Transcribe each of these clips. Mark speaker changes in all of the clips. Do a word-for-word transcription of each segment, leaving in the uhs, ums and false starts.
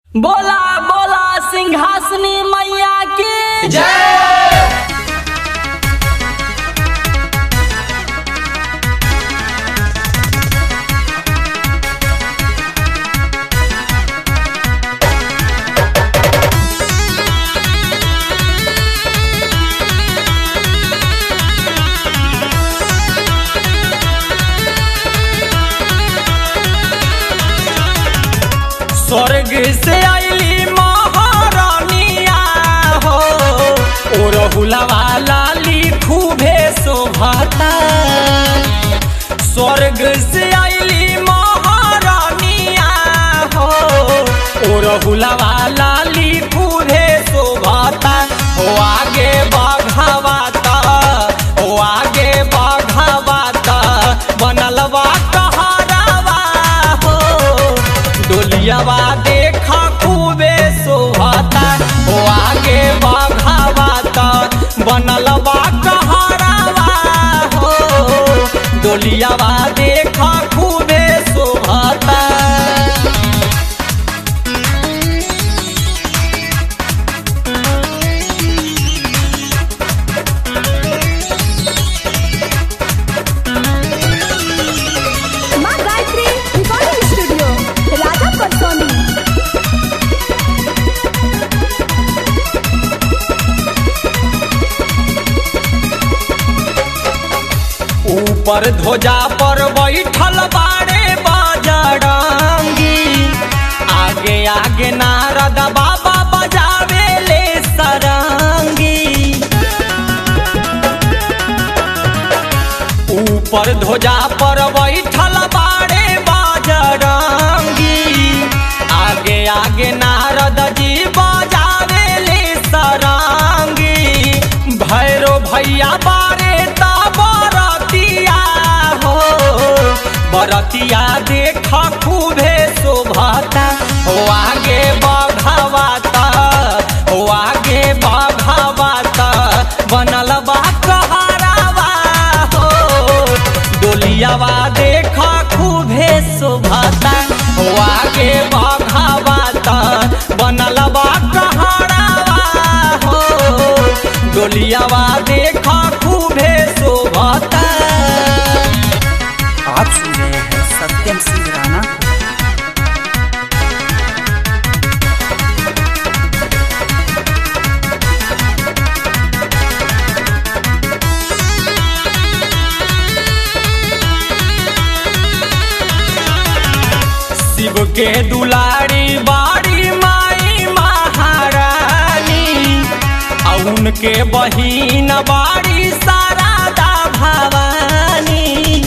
Speaker 1: बोला बोला सिंहासनी मैया की जय। स्वर्ग से आईली महारानिया हो और हुलवा लाली खूबे शोभाता। स्वर्ग से आईली महारानिया हो और हुलवा लाली खूबे शोभाता। हो आगे बाघावाता हो आगे बाघावाता बनलवा कहारावा हो डोलियावा देखा खूबे शोभाता। हो आगे बाघावाता बनलवा कहारावा हो डोलियावा देखा खूबे शोभाता।
Speaker 2: माँ गायत्री रिकॉर्डिंग स्टूडियो राजा परसोनी।
Speaker 1: ऊपर ध्वजा पर बैठल बारे बजरंगी। आगे आगे नारद बाबा बजावे ले सरंगी। ऊपर ध्वजा पर बैठल बारे बजरंगी। आगे आगे नारद जी बजावे ले सरंगी। भैरो भैया बारे बरतिया देखा खूबे शोभाता। हो आगे बाघावाता हो आगे बाघावाता बनलवा कहारावा हो डोलियावा देखा खूबे शोभाता। हो आगे बाघावाता बनलवा कहारावा हो डोलियावा देखा खूबे शोभाता।
Speaker 3: आप सुन रहे हैं सत्यम सिंह राणा।
Speaker 1: शिव के दुलारी बाड़ी माई महारानी उनके बहिन बाड़ी शारदा भवानी।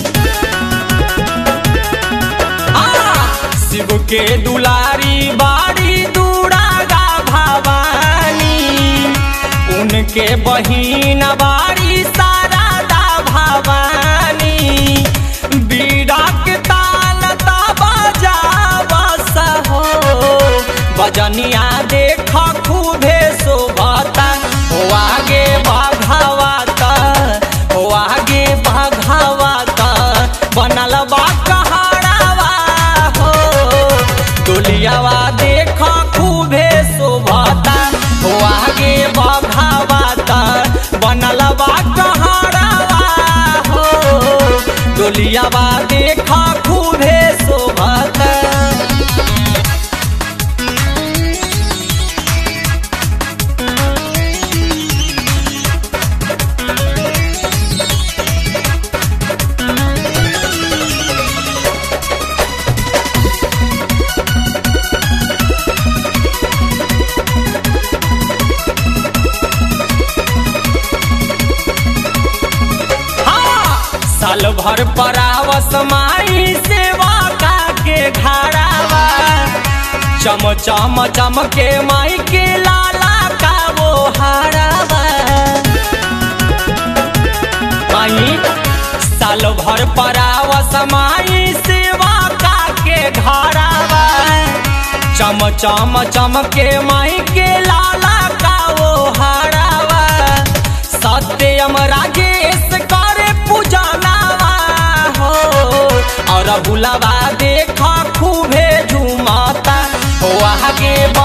Speaker 1: शिव के दुलारी बाड़ी दुर्गा भवानी उनके बहिन बाड़ी शारदा भवानी। बीड़ा के ताल बजावस हो बजनिया देखा खूबे शोभाता। हो आगे बाघावाता हो आगे बाघावाता बनलवा कहारावा डोलियावा देखा खूबे शोभाता। हो आगे बाघावाता बनलवा कहारावा हो डोलियावा देखा खूबे शोभाता। साल भर परावस माई सेवा का के घरावा चम चम चम के माई के लाला का वो हारावा। माई साल भर परावस माई सेवा का के घरावा चम चम चम के माई के लाला का वो हारावा। सत्यम राजेश करे पूजनावा हो और बुलावा देखा खूबे झुमाता। हो आगे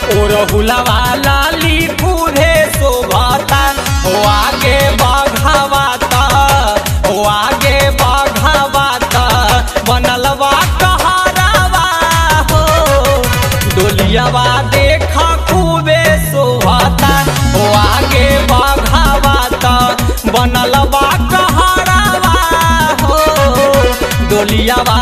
Speaker 1: ओ रहुलवा लाली कूदे शोभाता हो आगे बघावाता हो आगे बघावाता बनलवा कहरावा हो डोलियावा देखा खूबे शोभाता हो आगे बघावाता बनलवा कहरावा हो डोलियावा